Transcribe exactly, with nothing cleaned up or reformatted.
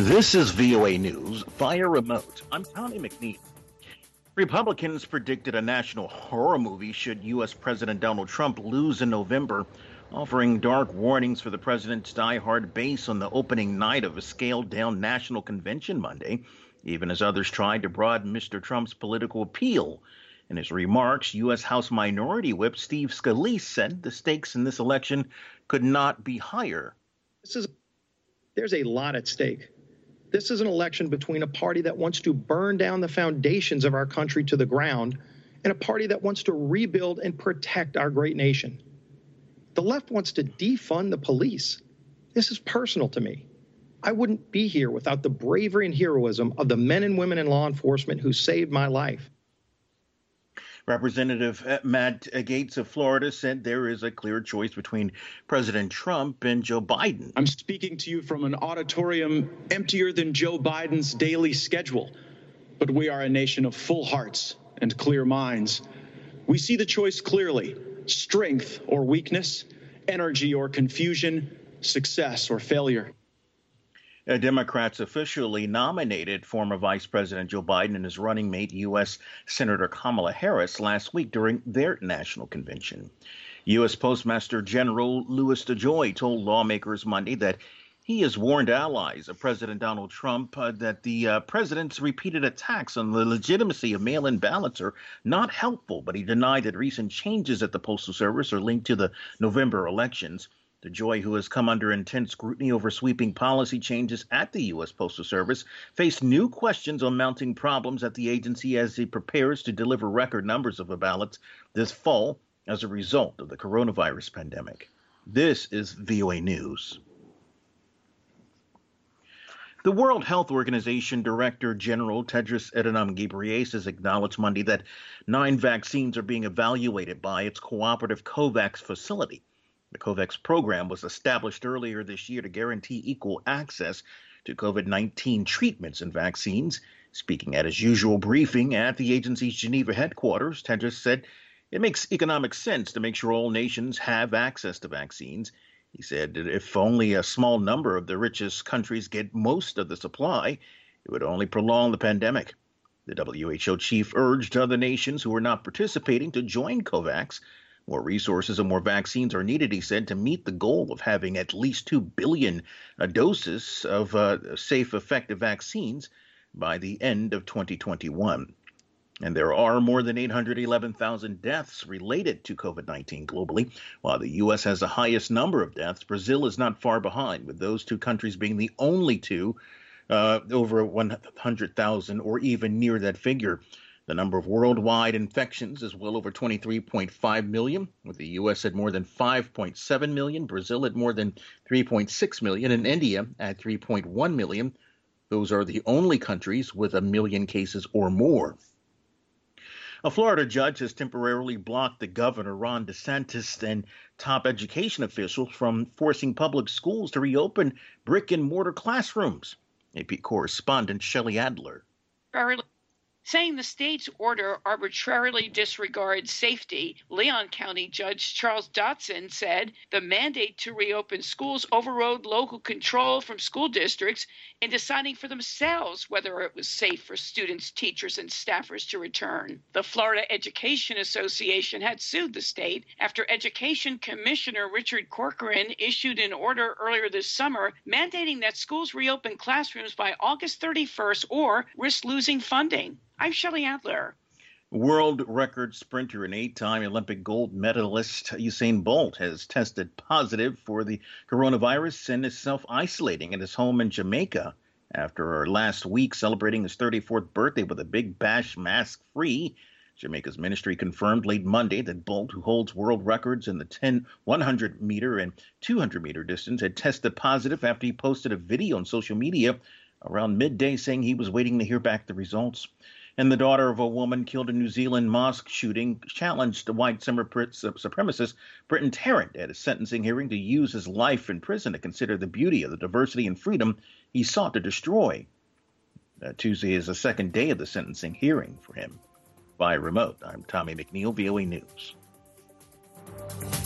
This is V O A News via remote. I'm Tommy McNeil. Republicans predicted a national horror movie should U S. President Donald Trump lose in November, offering dark warnings for the president's die-hard base on the opening night of a scaled-down national convention Monday, even as others tried to broaden Mister Trump's political appeal. In his remarks, U S. House Minority Whip Steve Scalise said the stakes in this election could not be higher. This is, there's a lot at stake. This is an election between a party that wants to burn down the foundations of our country to the ground and a party that wants to rebuild and protect our great nation. The left wants to defund the police. This is personal to me. I wouldn't be here without the bravery and heroism of the men and women in law enforcement who saved my life. Representative Matt Gaetz of Florida said there is a clear choice between President Trump and Joe Biden. I'm speaking to you from an auditorium emptier than Joe Biden's daily schedule, but we are a nation of full hearts and clear minds. We see the choice clearly: strength or weakness, energy or confusion, success or failure. Uh, Democrats officially nominated former Vice President Joe Biden and his running mate, U S. Senator Kamala Harris, last week during their national convention. U S. Postmaster General Louis DeJoy told lawmakers Monday that he has warned allies of President Donald Trump uh, that the uh, president's repeated attacks on the legitimacy of mail-in ballots are not helpful, but he denied that recent changes at the Postal Service are linked to the November elections. DeJoy, who has come under intense scrutiny over sweeping policy changes at the U S. Postal Service, faced new questions on mounting problems at the agency as it prepares to deliver record numbers of ballots this fall as a result of the coronavirus pandemic. This is V O A News. The World Health Organization Director General Tedros Adhanom Ghebreyesus acknowledged Monday that nine vaccines are being evaluated by its cooperative COVAX facility. The COVAX program was established earlier this year to guarantee equal access to COVID nineteen treatments and vaccines. Speaking at his usual briefing at the agency's Geneva headquarters, Tedros said it makes economic sense to make sure all nations have access to vaccines. He said that if only a small number of the richest countries get most of the supply, it would only prolong the pandemic. The W H O chief urged other nations who are not participating to join COVAX. More resources and more vaccines are needed, he said, to meet the goal of having at least two billion uh, doses of uh, safe, effective vaccines by the end of twenty twenty-one. And there are more than eight hundred eleven thousand deaths related to COVID nineteen globally. While the U S has the highest number of deaths, Brazil is not far behind, with those two countries being the only two uh, over one hundred thousand or even near that figure. The number of worldwide infections is well over twenty-three point five million, with the U S at more than five point seven million, Brazil at more than three point six million, and India at three point one million. Those are the only countries with a million cases or more. A Florida judge has temporarily blocked the governor, Ron DeSantis, and top education officials from forcing public schools to reopen brick-and-mortar classrooms. A P correspondent Shelley Adler. Saying the state's order arbitrarily disregards safety, Leon County Judge Charles Dotson said the mandate to reopen schools overrode local control from school districts in deciding for themselves whether it was safe for students, teachers, and staffers to return. The Florida Education Association had sued the state after Education Commissioner Richard Corcoran issued an order earlier this summer mandating that schools reopen classrooms by August thirty-first or risk losing funding. I'm Shelley Adler. World record sprinter and eight-time Olympic gold medalist Usain Bolt has tested positive for the coronavirus and is self-isolating at his home in Jamaica after last week celebrating his thirty-fourth birthday with a big bash mask-free. Jamaica's ministry confirmed late Monday that Bolt, who holds world records in the ten, one hundred meter and two hundred meter distance, had tested positive after he posted a video on social media around midday saying he was waiting to hear back the results. And the daughter of a woman killed in New Zealand mosque shooting challenged the white supremacist Britton Tarrant at a sentencing hearing to use his life in prison to consider the beauty of the diversity and freedom he sought to destroy. Uh, Tuesday is the second day of the sentencing hearing for him. By remote, I'm Tommy McNeil, V O A News.